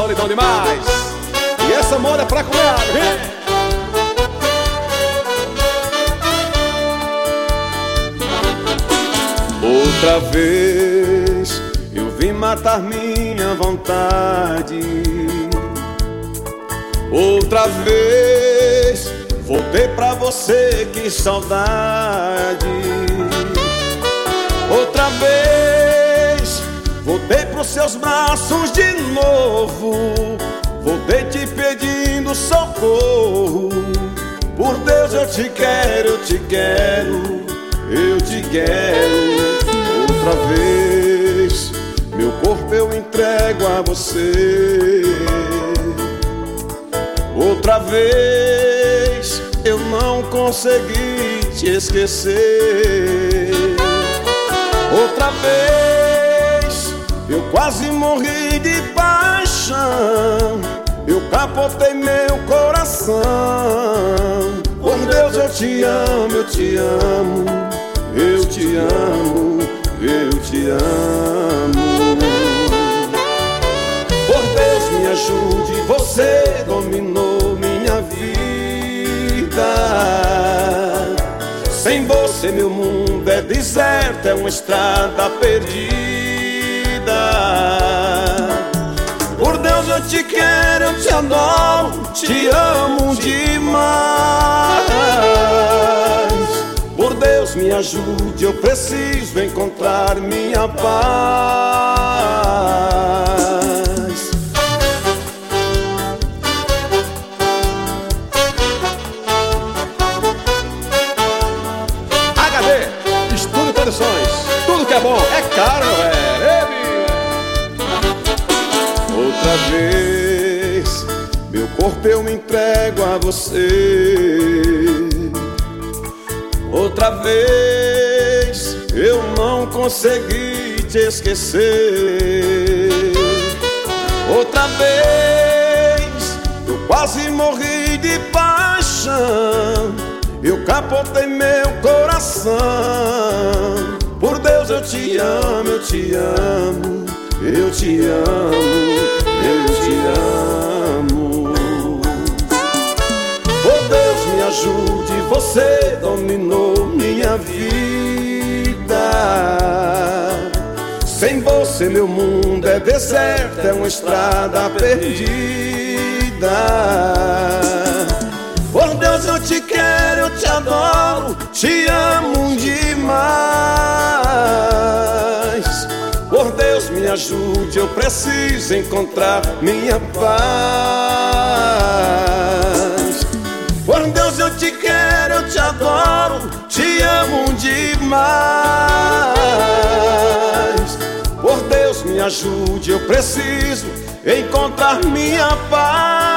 solidão demais. E essa moda é pra comer água, hein? Outra vez eu vim matar minha vontade. Outra vez voltei pra você, que saudade. Outra vez voltei pros seus braços de novo. Voltei te pedindo socorro. Por Deus eu te quero, eu te quero, eu te quero. Outra vez meu corpo eu entrego a você. Outra vez eu não consegui te esquecer. Outra vez eu quase morri de paixão. Eu capotei meu coração. Por Deus eu te amo, eu te amo, eu te amo, eu te amo. Por Deus me ajude, você dominou minha vida. Sem você meu mundo é deserto, é uma estrada perdida. Por Deus eu te quero, eu te adoro, te amo demais. Por Deus me ajude, eu preciso encontrar minha paz. HD, Estúdio Produções, tudo que é bom é caro, velho. Outra vez meu corpo eu me entrego a você. Outra vez eu não consegui te esquecer. Outra vez eu quase morri de paixão. Eu capotei meu coração. Por Deus eu te amo, eu te amo, eu te amo, eu te amo. Por Deus me ajude, você dominou minha vida. Sem você meu mundo é deserto, é uma estrada perdida. Por Deus eu te quero, eu te adoro, te amo demais. Por Deus me ajude, eu preciso encontrar minha paz. Por Deus eu te quero, eu te adoro, te amo demais. Por Deus me ajude, eu preciso encontrar minha paz.